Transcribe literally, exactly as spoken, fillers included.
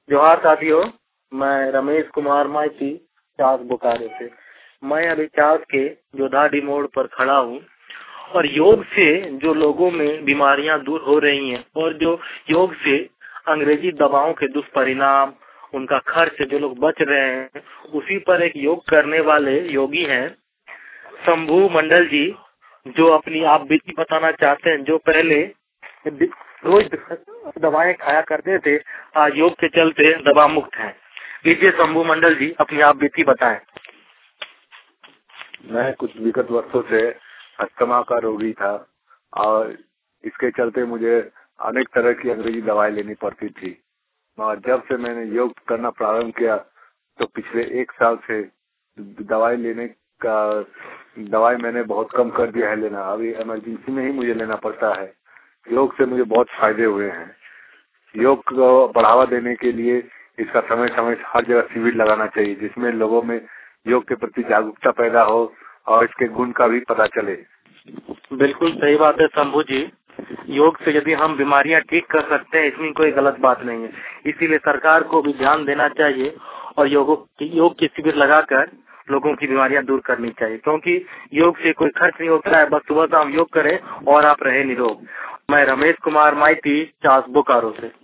जोहार साथियों, मैं रमेश कुमार माइती चास बोकारो से। मैं अभी चास के जोधाडी मोड़ पर खड़ा हूँ और योग से जो लोगों में बीमारियां दूर हो रही हैं और जो योग से अंग्रेजी दवाओं के दुष्परिणाम, उनका खर्च जो लोग बच रहे हैं, उसी पर एक योग करने वाले योगी हैं शंभू मंडल जी, जो अपनी आप बीती बताना चाहते हैं। जो पहले रोज दवाएं खाया करते थे, आज योग के चलते दवा मुक्त हैं। लीजिए शंभू मंडल जी, अपनी आप बीती बताएं। मैं कुछ विगत वर्षों से अस्थमा का रोगी था और इसके चलते मुझे अनेक तरह की अंग्रेजी दवाएं लेनी पड़ती थी। और जब से मैंने योग करना प्रारंभ किया तो पिछले एक साल से दवाई लेने का दवाई मैंने बहुत कम कर दिया है लेना। अभी इमरजेंसी में ही मुझे लेना पड़ता है। योग से मुझे बहुत फायदे हुए हैं। योग को बढ़ावा देने के लिए इसका समय समय हर जगह शिविर लगाना चाहिए, जिसमें लोगों में योग के प्रति जागरूकता पैदा हो और इसके गुण का भी पता चले। बिल्कुल सही बात है शंभू जी। योग से यदि हम बीमारियां ठीक कर सकते हैं, इसमें कोई गलत बात नहीं है। इसीलिए सरकार को भी ध्यान देना चाहिए और योग योग के शिविर लगाकर लोगों की बीमारियां दूर करनी चाहिए, क्योंकि योग से कोई खर्च नहीं होता है। बस सुबह शाम योग करें और आप रहे निरोग। मैं रमेश कुमार माइती चास बोकारो से।